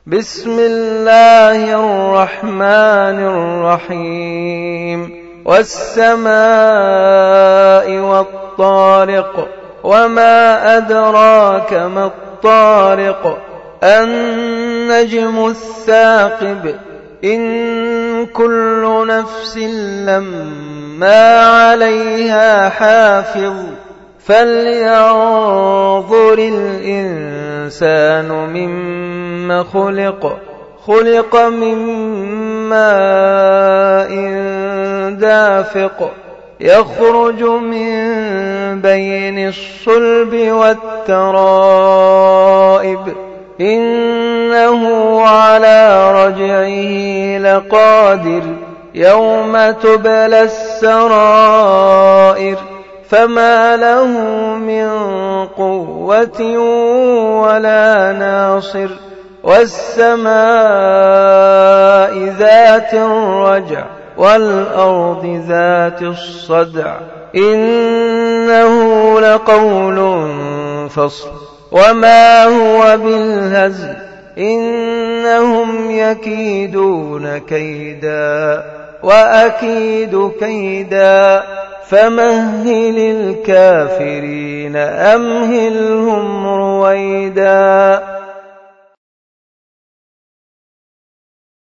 بسم الله الرحمن الرحيم والسماء والطارق وما أدراك ما الطارق النجم الثاقب إن كل نفس لما عليها حافظ فلينظر الإنسان مما خلق من ماء دافق يخرج من بين الصلب والترائب إنه على رجعه لقادر يوم تبلى السرائر فما له من قوة ولا ناصر والسماء ذات الرجع والأرض ذات الصدع إنه لقول فصل وما هو بالهزل إنهم يكيدون كيدا وأكيد كيدا فمهل الكافرين أمهلهم رويدا